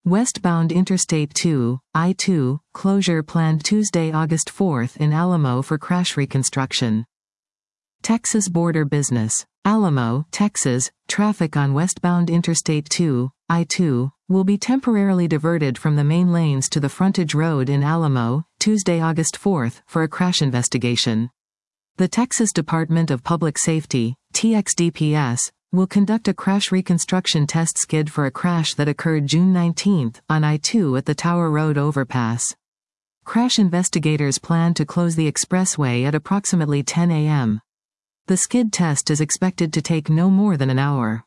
Westbound Interstate 2, I-2, closure planned Tuesday, August 4 in Alamo for crash reconstruction. Texas border business. Alamo, Texas, traffic on westbound Interstate 2, I-2, will be temporarily diverted from the main lanes to the frontage road in Alamo, Tuesday, August 4, for a crash investigation. The Texas Department of Public Safety, TXDPS, will conduct a crash reconstruction test skid for a crash that occurred June 19 on I-2 at the Tower Road overpass. Crash investigators plan to close the expressway at approximately 10 a.m. The skid test is expected to take no more than an hour.